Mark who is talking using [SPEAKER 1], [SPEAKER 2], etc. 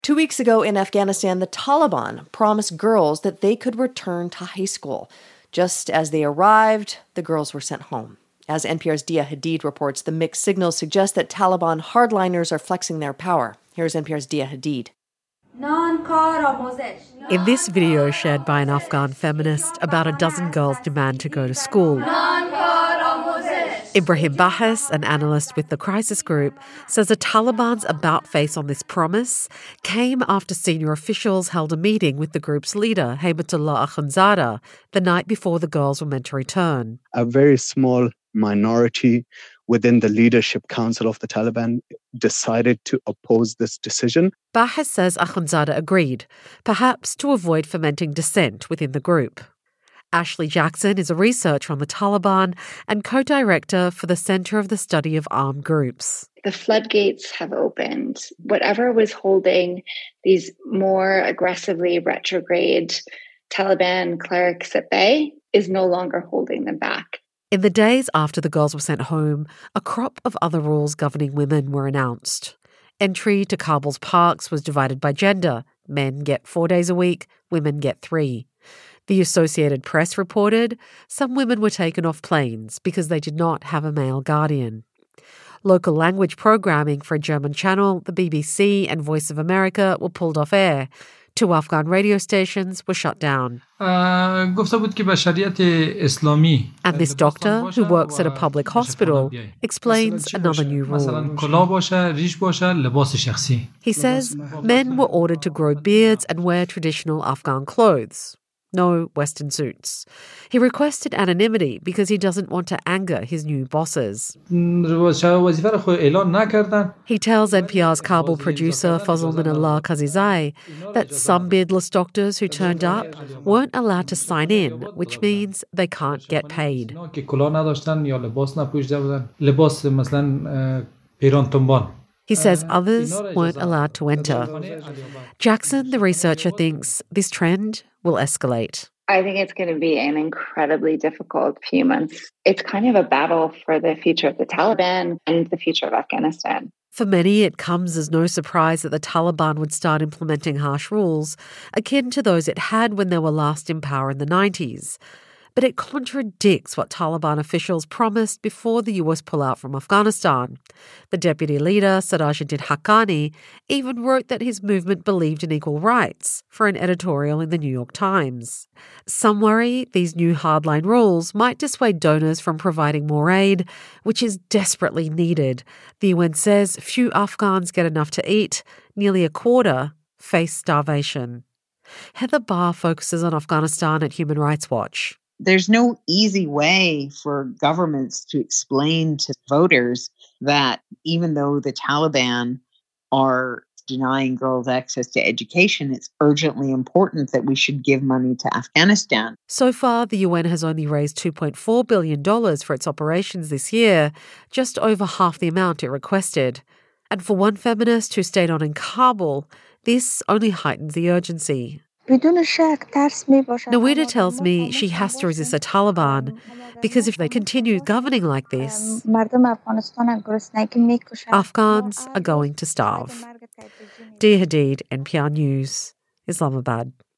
[SPEAKER 1] 2 weeks ago in Afghanistan, the Taliban promised girls that they could return to high school. Just as they arrived, the girls were sent home. As NPR's Dia Hadid reports, the mixed signals suggest that Taliban hardliners are flexing their power. Here's NPR's Dia Hadid.
[SPEAKER 2] In this video shared by an Afghan feminist, about a dozen girls demand to go to school. Ibrahim Bahes, an analyst with the Crisis Group, says the Taliban's about-face on this promise came after senior officials held a meeting with the group's leader, Haybatullah Akhundzada, the night before the girls were meant to return.
[SPEAKER 3] A very small minority within the leadership council of the Taliban decided to oppose this decision.
[SPEAKER 2] Bahes says Akhundzada agreed, perhaps to avoid fomenting dissent within the group. Ashley Jackson is a researcher on the Taliban and co-director for the Center of the Study of Armed Groups.
[SPEAKER 4] The floodgates have opened. Whatever was holding these more aggressively retrograde Taliban clerics at bay is no longer holding them back.
[SPEAKER 2] In the days after the girls were sent home, a crop of other rules governing women were announced. Entry to Kabul's parks was divided by gender. Men get 4 days a week, women get 3. The Associated Press reported some women were taken off planes because they did not have a male guardian. Local language programming for a German channel, the BBC and Voice of America, were pulled off air. 2 Afghan radio stations were shut down. And this doctor, who works at a public hospital, explains another new rule. He says men were ordered to grow beards and wear traditional Afghan clothes. No Western suits. He requested anonymity because he doesn't want to anger his new bosses. He tells NPR's Kabul producer Fazl Minallah Kazizai that some beardless doctors who turned up weren't allowed to sign in, which means they can't get paid. He says others weren't allowed to enter. Jackson, the researcher, thinks this trend will escalate.
[SPEAKER 4] I think it's going to be an incredibly difficult few months. It's kind of a battle for the future of the Taliban and the future of Afghanistan.
[SPEAKER 2] For many, it comes as no surprise that the Taliban would start implementing harsh rules, akin to those it had when they were last in power in the 90s. But it contradicts what Taliban officials promised before the US pullout from Afghanistan. The deputy leader, Sirajuddin Haqqani, even wrote that his movement believed in equal rights for an editorial in the New York Times. Some worry these new hardline rules might dissuade donors from providing more aid, which is desperately needed. The UN says few Afghans get enough to eat. Nearly a quarter face starvation. Heather Barr focuses on Afghanistan at Human Rights Watch.
[SPEAKER 5] There's no easy way for governments to explain to voters that even though the Taliban are denying girls access to education, it's urgently important that we should give money to Afghanistan.
[SPEAKER 2] So far, the UN has only raised $2.4 billion for its operations this year, just over half the amount it requested. And for one feminist who stayed on in Kabul, this only heightens the urgency. Nawida tells me she has to resist the Taliban because if they continue governing like this, Afghans are going to starve. Dia Hadid, NPR News, Islamabad.